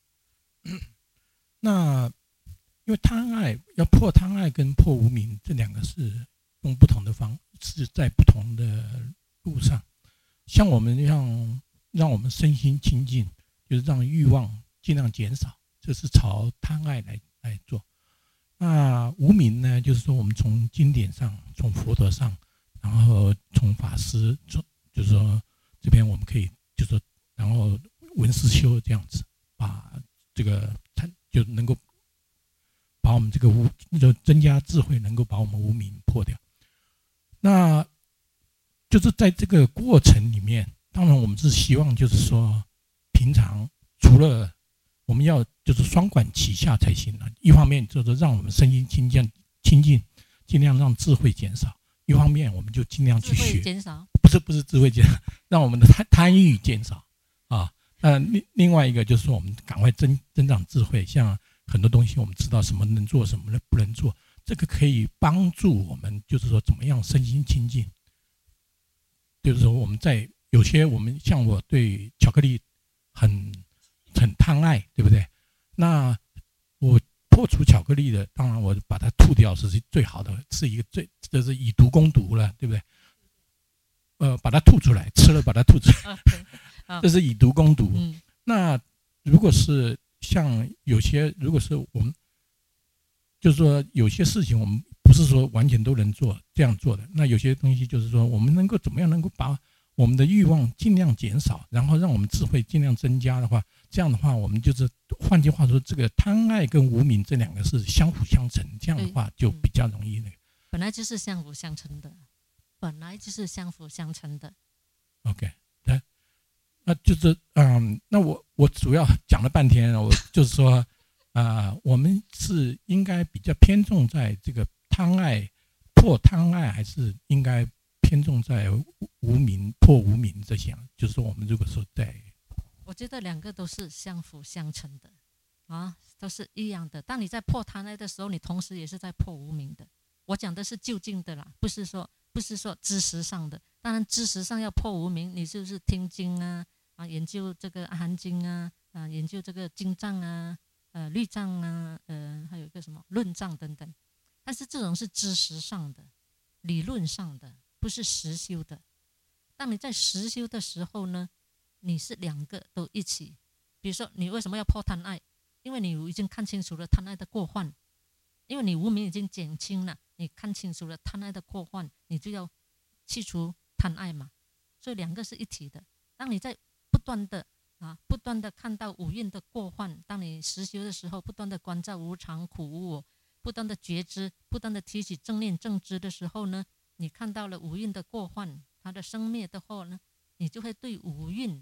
那因为贪爱要破贪爱跟破无明这两个是用不同的方，是在不同的路上。像我们让让我们身心清净，就是让欲望尽量减少，这是朝贪爱来来做。那无明呢，就是说我们从经典上，从佛陀上，然后从法师，就是说这边我们可以就是说，然后文思修这样子，把这个就能够把我们这个无就增加智慧，能够把我们无明破掉。那就是在这个过程里面，当然我们是希望就是说，平常除了我们要就是双管齐下才行了。一方面就是让我们身心清净清净，尽量让智慧减少；一方面我们就尽量去学， 减少不是不是智慧减少，让我们的贪贪欲减少啊。那另另外一个就是说，我们赶快增增长智慧，像很多东西我们知道什么能做，什么不能做，这个可以帮助我们，就是说怎么样身心清净。就是说我们在有些我们像我对巧克力很很贪爱，对不对？那我破除巧克力的，当然我把它吐掉是最好的，是一个最这是以毒攻毒了，对不对？呃，把它吐出来，吃了把它吐出来，这是以毒攻毒。那如果是像有些，如果是我们就是说有些事情我们不是说完全都能做这样做的，那有些东西就是说我们能够怎么样能够把我们的欲望尽量减少，然后让我们智慧尽量增加的话，这样的话我们就是换句话说，这个贪爱跟无明这两个是相辅相成，这样的话就比较容易那个。 本来就是相辅相成的，本来就是相辅相成的。 OK， 那那就是嗯，那我我主要讲了半天，我就是说啊、呃，我们是应该比较偏重在这个贪爱破贪爱，还是应该偏重在无明破无明这些？就是说我们如果说在， 我觉得两个都是相辅相成的啊，都是一样的。当你在破贪爱的时候，你同时也是在破无明的。我讲的是就近的啦，不是说不是说知识上的。当然知识上要破无明，你就是听经啊啊，研究这个阿含经啊啊，研究这个经藏啊呃律藏啊呃还有一个什么论藏等等。但是这种是知识上的、理论上的，不是实修的。当你在实修的时候呢，你是两个都一起。比如说，你为什么要破贪爱？因为你已经看清楚了贪爱的过患，因为你无明已经减轻了，你看清楚了贪爱的过患，你就要去除贪爱嘛。所以两个是一体的。当你在不断的啊，不断的看到五蕴的过患，当你实修的时候，不断的关照无常、苦、无我。不断的觉知，不断的提起正念正知的时候呢，你看到了五蕴的过患，它的生灭的后呢，你就会对五蕴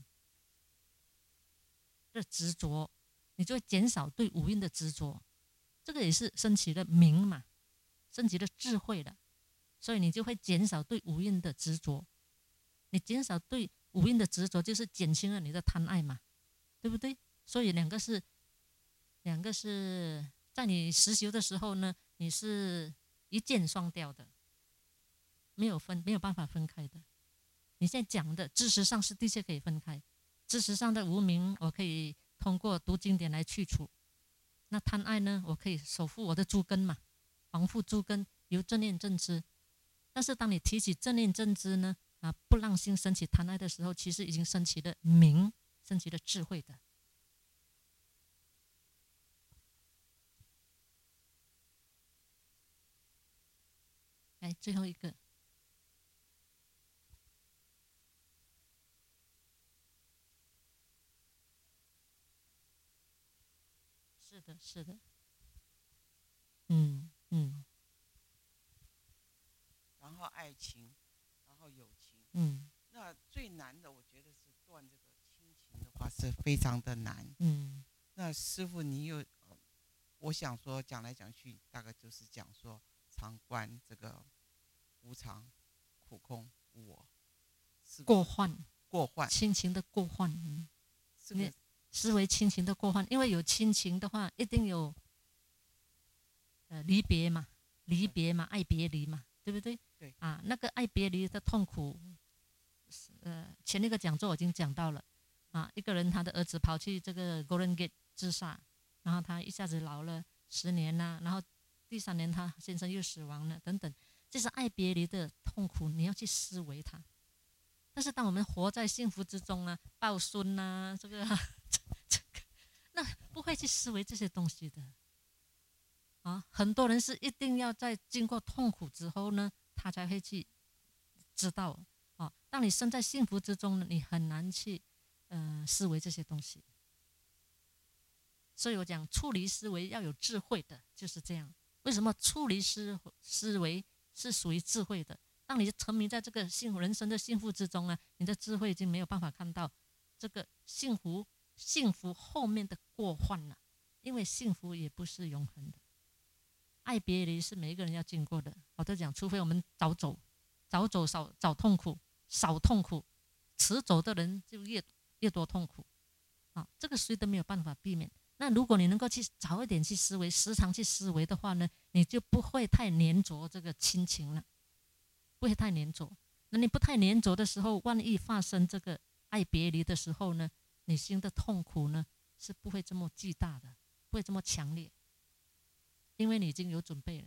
的执着，你就会减少对五蕴的执着。这个也是升起了明嘛，升起了智慧了，所以你就会减少对五蕴的执着。你减少对五蕴的执着，就是减轻了你的贪爱嘛，对不对？所以两个是，两个是。在你实修的时候呢，你是一箭双雕的，没有分，没有办法分开的。你现在讲的知识上是的确可以分开，知识上的无明我可以通过读经典来去除，那贪爱呢，我可以守护我的诸根嘛，防护诸根由正念正知。但是当你提起正念正知呢，啊，不让心升起贪爱的时候，其实已经升起了明，升起了智慧的。来，最后一个，是的，是的，嗯嗯。 然后爱情，然后友情， 嗯， 那最难的，我觉得是断这个亲情的话是非常的难。 嗯， 那师父，你有，我想说讲来讲去，大概就是讲说常观这个无常、苦空、无我，是过患， 过患， 亲情的过患，嗯， 这个思维亲情的过患，因为有亲情的话，一定有呃离别嘛，离别嘛，爱别离嘛，对不对？ 对啊，那个爱别离的痛苦， 呃前一个讲座我已经讲到了啊，一个人他的儿子跑去这个 Golden Gate 自杀，然后他一下子牢了十年呐、啊，然后第三年他先生又死亡了等等，这是爱别离的痛苦，你要去思维它。但是当我们活在幸福之中啊，抱孙啊，这个、啊、这, 这个，那不会去思维这些东西的啊。很多人是一定要在经过痛苦之后呢，他才会去知道啊。当你身在幸福之中呢，你很难去呃思维这些东西。所以我讲处理思维要有智慧的，就是这样。为什么处理思思维是属于智慧的？当你沉迷在这个幸福人生的幸福之中啊，你的智慧已经没有办法看到这个幸福幸福后面的过患了，因为幸福也不是永恒的，爱别离是每一个人要经过的。我都讲，除非我们早走，早走少早痛苦，少痛苦，迟走的人就越越多痛苦啊，这个谁都没有办法避免。那如果你能够去早一点去思维，时常去思维的话呢，你就不会太黏着这个亲情了。不会太黏着，那你不太黏着的时候，万一发生这个爱别离的时候呢，你心的痛苦呢是不会这么巨大的，不会这么强烈，因为你已经有准备了。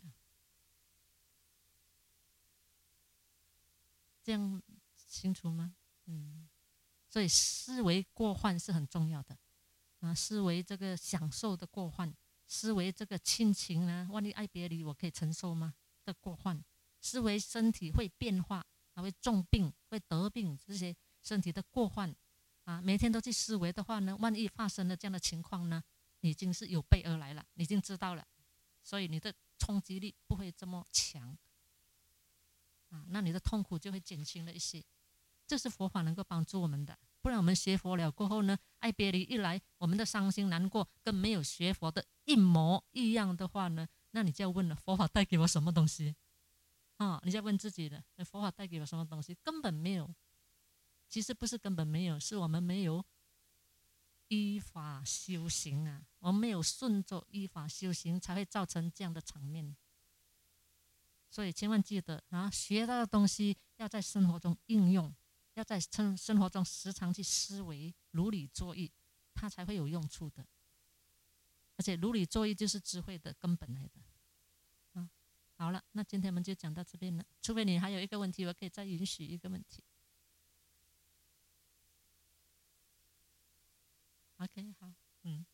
这样清楚吗？嗯，所以思维过患是很重要的啊，思维这个享受的过患，思维这个亲情呢，万一爱别离，我可以承受吗？的过患。思维身体会变化，还会重病，会得病，这些身体的过患啊，每天都去思维的话呢，万一发生了这样的情况呢，你已经是有备而来了，你已经知道了，所以你的冲击力不会这么强啊，那你的痛苦就会减轻了一些。这是佛法能够帮助我们的，不然我们学佛了过后呢，爱别离一来，我们的伤心难过跟没有学佛的一模一样的话呢，那你就要问了，佛法带给我什么东西？啊，你在问自己的，佛法带给我什么东西？根本没有。其实不是根本没有，是我们没有依法修行啊，我们没有顺着依法修行，才会造成这样的场面。所以千万记得啊，学到的东西要在生活中应用，要在生生活中时常去思维，如理作意，它才会有用处的。而且如理作意就是智慧的根本来的。好了，那今天我们就讲到这边了。除非你还有一个问题，我可以再允许一个问题。OK， 好，嗯。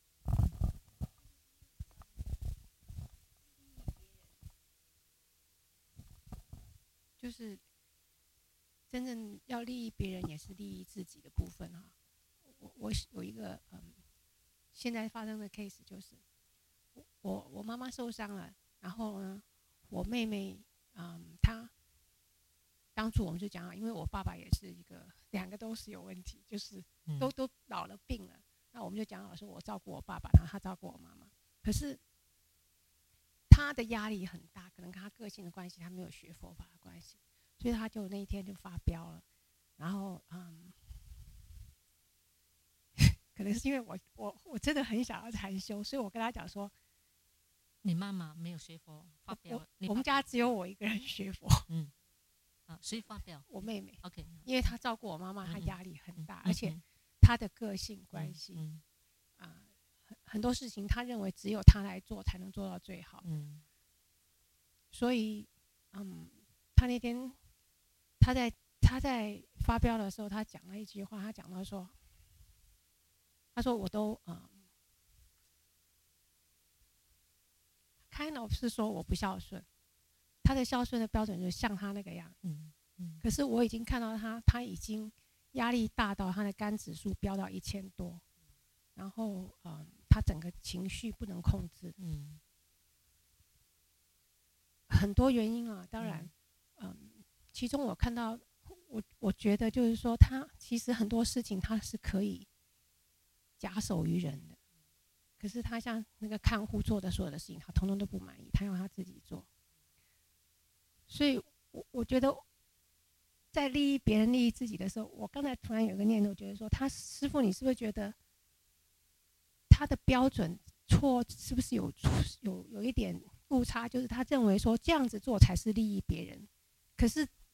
就是真正要利益别人，也是利益自己的部分哈。我我有一个嗯，现在发生的 case 就是，我我妈妈受伤了，然后呢。我妹妹，嗯，她当初我们就讲，因为我爸爸也是一个，两个都是有问题，就是都都老了病了。那我们就讲好说，我照顾我爸爸，然后他照顾我妈妈。可是他的压力很大，可能跟他个性的关系，他没有学佛法的关系，所以他就那一天就发飙了。然后，嗯，可能是因为我我我真的很想要禅修，所以我跟他讲说。 你妈妈没有学佛，发表。 我, 我们家只有我一个人学佛。 嗯，啊，谁发表？ 我妹妹。 OK， 因为她照顾我妈妈，她压力很大， 嗯、 而且她的个性关系， 嗯嗯、啊，很很多事情她认为只有她来做才能做到最好。 嗯， 所以，嗯，她那天，她在她在发飙的时候，她讲了一句话，她讲到说，她说我都嗯。kind of 是说我不孝顺，他的孝顺的标准就是像他那个样， 嗯嗯。 可是我已经看到他，他已经压力大到他的肝指数飙到一千多，然后嗯，他整个情绪不能控制， 嗯， 很多原因啊，当然，嗯，其中我看到，我我觉得就是说，他其实很多事情他是可以假手于人的。可是他像那个看护做的所有的事情，他通通都不满意，他要他自己做。所以我，我觉得在利益别人、利益自己的时候，我刚才突然有一个念头，觉得说，他师父，你是不是觉得他的标准错，是不是有有有一点误差？就是他认为说这样子做才是利益别人，可是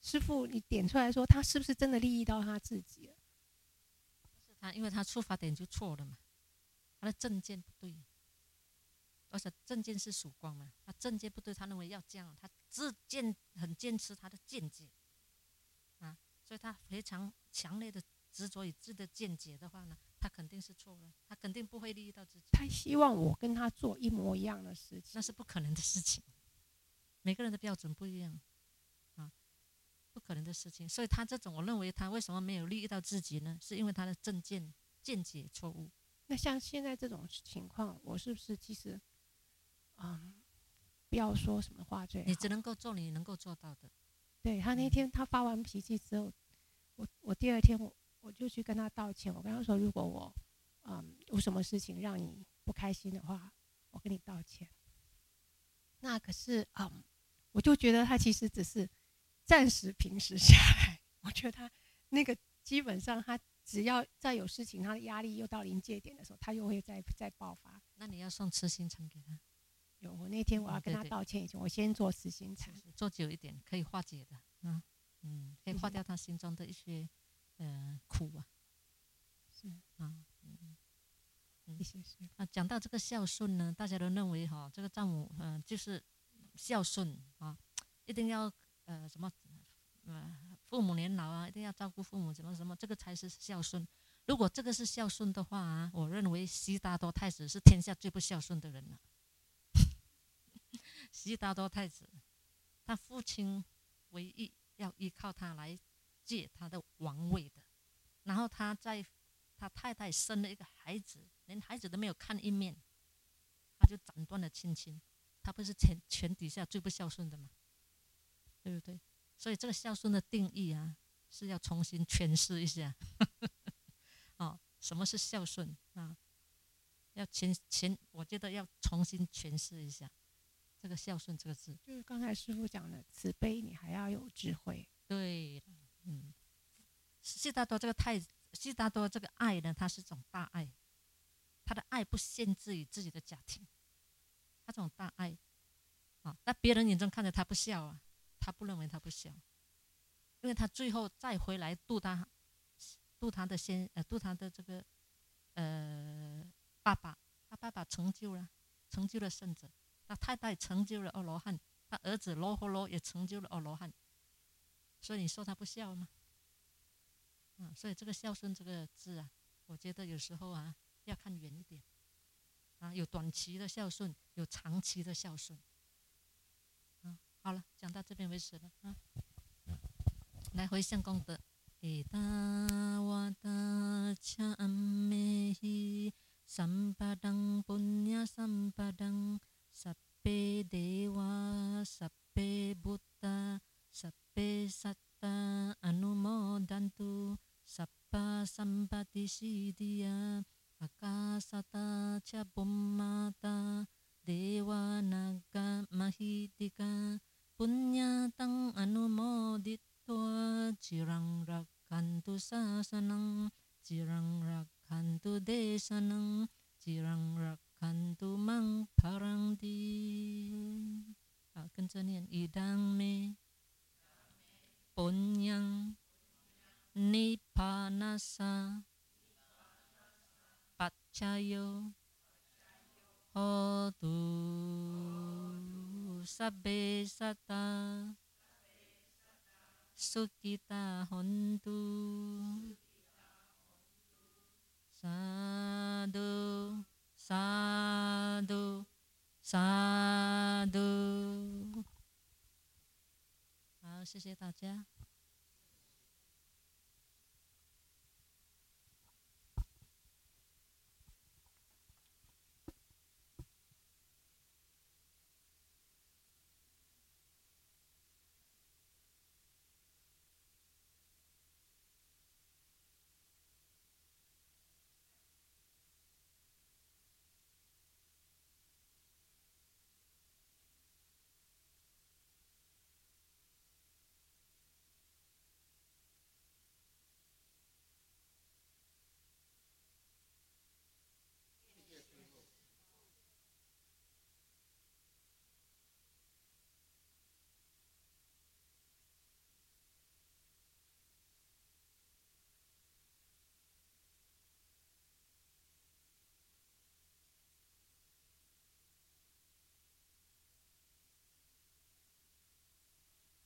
师父你点出来说，他是不是真的利益到他自己了？ 是他，因为他出发点就错了嘛，他的正见不对，而且正见是曙光嘛，他正见不对，他认为要这样，他自见很坚持他的见解啊，所以他非常强烈的执着于自己的见解的话呢，他肯定是错了，他肯定不会利益到自己。 他希望我跟他做一模一样的事情， 那是不可能的事情。每个人的标准不一样啊，不可能的事情。所以他这种，我认为他为什么没有利益到自己呢？是因为他的正见见解错误。 那像现在这种情况，我是不是其实，嗯，不要说什么话最好？ 你只能够做你能够做到的。 对，他那天他发完脾气之后，我我第二天我我就去跟他道歉，我跟他说，如果我嗯有什么事情让你不开心的话，我跟你道歉。那可是嗯，我就觉得他其实只是暂时平时下来，我觉得他那个基本上他只要再有事情，他的压力又到临界点的时候，他又会再再爆发。 那你要送慈心肠给他。 有，我那天我要跟他对对道歉以前，我先做慈心禅， 做久一点可以化解的，嗯嗯，可以化掉他心中的一些呃苦啊， 是啊，嗯嗯， 谢谢师父。 啊，讲到这个孝顺呢，大家都认为哈、这个丈母嗯、呃、就是孝顺啊，一定要呃什么呃父母年老啊，一定要照顾父母，什么什么，这个才是孝顺。如果这个是孝顺的话啊，我认为悉达多太子是天下最不孝顺的人了。悉达多太子，他父亲唯一要依靠他来借他的王位的，然后他在他太太生了一个孩子，连孩子都没有看一面，他就斩断了亲情，他不是全全底下最不孝顺的吗？对不对？所以这个孝顺的定义啊，是要重新诠释一下。哦，什么是孝顺啊？要前前，我觉得要重新诠释一下。这个孝顺这个字， 就是刚才师父讲的慈悲，你还要有智慧。 对，嗯，悉达多这个太悉达多这个爱呢，它是一种大爱，他的爱不限制于自己的家庭，他这种大爱啊，那别人眼中看着他不孝啊，他不认为他不孝，因为他最后再回来度他度他的先呃度他的这个呃爸爸，他爸爸成就了成就了圣者。他太太成就了阿罗汉，他儿子罗诃罗也成就了阿罗汉，所以你说他不孝吗？啊，所以这个孝顺这个字啊，我觉得有时候啊要看远一点，啊，有短期的孝顺，有长期的孝顺。啊，好了，讲到这边为止了啊。来回向功德，伊达瓦达恰阿美希，三巴当ปุnya三巴当。Sabbe dewa, sabbe buddha, sabbe satta anumodantu, sabba sampati siddhya, akasata cha bummata, dewa naga mahidika, punyatang anumoditva, cirang rakkantu sasanang, cirang rakkantu desanang, cirang rakkantu mang parang di， 好，跟着念一当me punyang nippanasa paccayo hotu sabbe satta sukita hontu sadhu sadhu sadhu，好，谢谢大家。